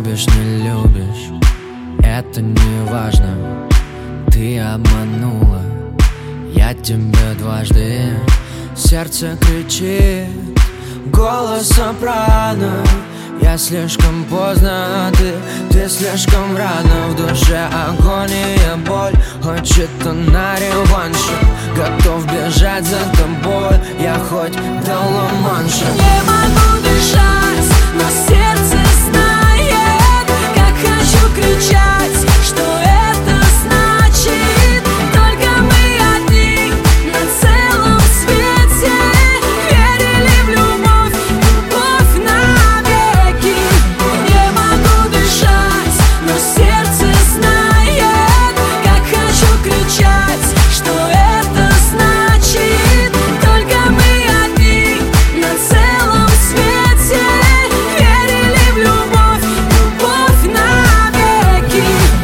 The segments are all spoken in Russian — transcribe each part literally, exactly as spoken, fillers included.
Любишь, не любишь, это не важно. Ты обманула, я тебя дважды. Сердце кричит, голос сопрано. Я слишком поздно, а ты, ты слишком рано. В душе агония, боль, хочет она реванша. Готов бежать за тобой, я хоть до Ла-Манша. Не могу дышать, но сердце знает, как хочу кричать, что это значит. Только мы одни на целом свете. Верили в любовь, любовь навеки. Не могу дышать, но сердце знает, как хочу кричать, что это значит. Только мы одни на целом свете. Верили в любовь, любовь навеки.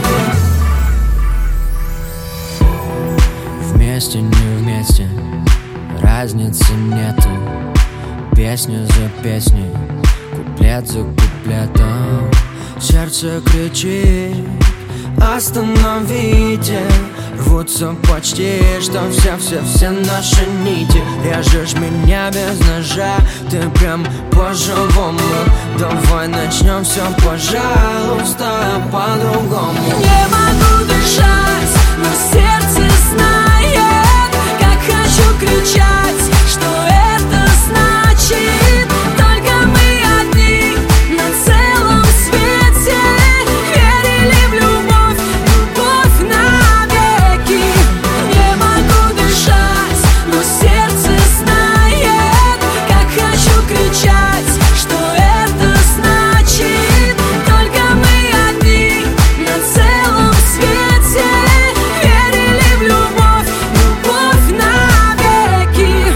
Вместе, не вместе, разницы нету. Песню за песней, куплет за куплетом. Сердце кричит, остановите. Рвутся почти, что все-все-все наши нити. Режешь меня без ножа, ты прям по-живому. Давай начнем все, пожалуйста, по-другому. Не могу дышать, но сердце знает, как хочу кричать, что это значит. Только мы одни на целом свете. Верили в любовь, любовь навеки. Не могу дышать, но сердце знает, как хочу кричать, что это значит. Только мы одни на целом свете. Верили в любовь, любовь навеки.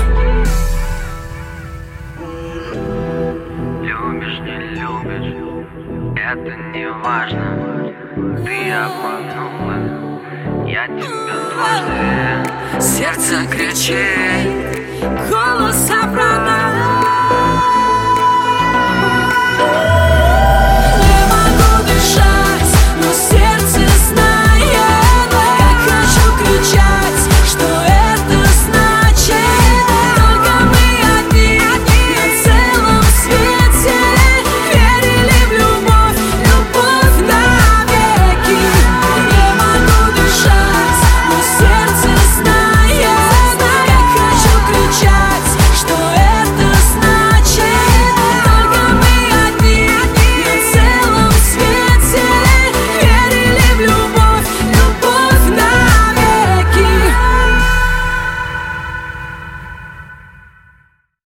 Любишь, не любишь, это не важно. Ты обманула, я тебя дважды. Сердце кричит, голос обратно.